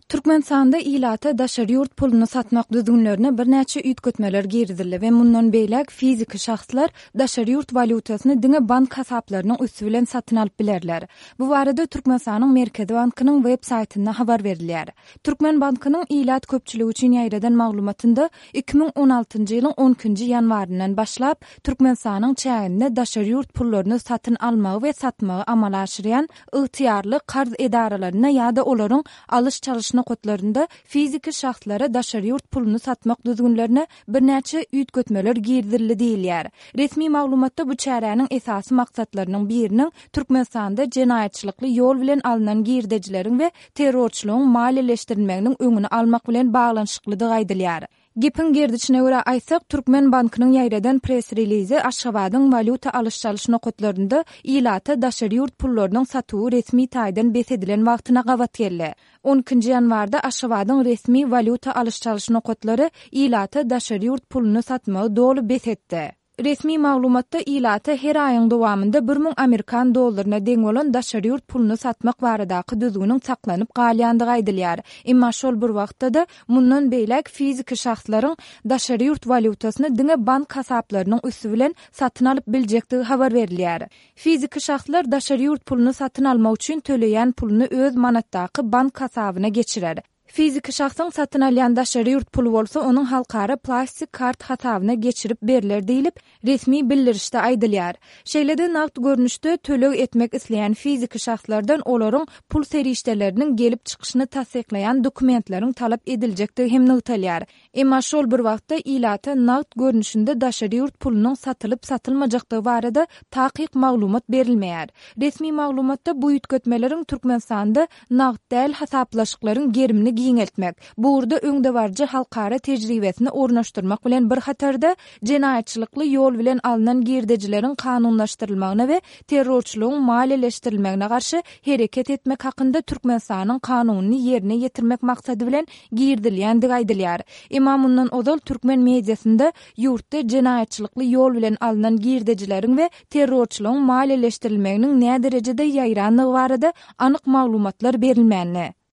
Türkmenistanda ilata daşary ýurt pulunu satmak düzgünlerine bir näçe üýtgetmeler girdildi we mundan beýlek fiziki şahslar daşary ýurt valutasyny diňe bank hasaplarynyň üstü bilen satyn alyp bilerler. Bu barada Türkmenistanyň Merkezi Bankynyň web saytynda habar berilýär. Türkmen Bankynyň ilat köpçüligi üçin ýaýradan maglumatynda 2016-njy ýylyň 10-njy ýanwaryndan başlap Türkmenistanyň çäginde daşary ýurt pullaryny satyn almagy we satmagy amala aşyrýan ygtyýarly qarz edaralaryna ýa-da olaryň alış çalyş nokotlarında fiziki şahslara daşary ýurt pulunu satmak düzgünlerine bir näçe üýtgetmeler girdildi diýilýär. Resmi maglumatda bu çäräniň esasy maksatlarynyň biriniň Türkmenistanda jenaýatçylykly ýol bilen alynan girdejileriň we terrorçylygyň maliýeleşdirilmeginiň öňüni almak bilen baglanyşyklydygy aýdylýar. Gepin gerdiçine göre aýsak, Türkmen Bankynyň ýaýradan press release Aşgabatyň valuta alış-çalyş nokotlarynda ilata daşary ýurt pullarynyň satywy resmi taýdan besedilen wagtyna gabat geldi. 10-njy ýanwarda Aşgabatyň resmi valuta alış-çalyş nokotlary ilata daşary ýurt pulunu satmagy dolu besetdi. Resmi maglumatda ilata her aýyň dowamında 1000 Amerikan dollaryna deň bolan daşary ýurt pulunu satmak baradaky düzgüniň saklanyp galýandygy aýdylýar. Emma şol bir wagtda da mundan beýlek fiziki şahslaryň daşary ýurt valutasyny diňe bank hasaplarynyň üstü bilen satyn alyp biljekdigi habar berilýär. Fiziki şahslar daşary ýurt pulunu satyn almak üçin töleýän pulunu öz manatdaky bank hasabyna geçirer. Fiziki şahsyň satyn alýan daşary ýurt pulu bolsa, onuň halkara plastik kart hasabyna geçirip beriler diýilip, resmi bildirişde aýdylýar. Şeýlede nagt görnüşde töleg etmek isleýän fiziki şahslardan olaryň pul serişdeleriniň gelip çykyşyny tasdiklaýan dokumentleriň talap ediljekdigi hem nagtalýar. Emma şol bir wagtda ilata nagt görnüşinde daşary ýurt pulunyň satylyp satylmajakdygy barada takyk maglumat berilmeýär. Resmi maglumatda bu üýtgetmeleriň Türkmenistanda nagt däl hasaplaşyklaryň gerimini giňeltmek, bu urda öňde barjy halkara tejribesini ornaşdyrmak bilen bir hatarda jenaýatçylykly ýol bilen alynan girdejileriň kanunlaşdyrylmagyna we terrorçylygyň maliýeleşdirilmegine garşy hereket etmek hakynda Türkmenistanyň kanunyny ýerine ýetirmek maksady bilen girdilýändigi aýdylýar. Emma mundan ozal Türkmen mediasynda ýurtda jenaýatçylykly ýol bilen alynan girdejileriň we terrorçylygyň maliýeleşdirilmeginiň näme derejede ýaýranlygy barada anyk maglumatlar berilmänli.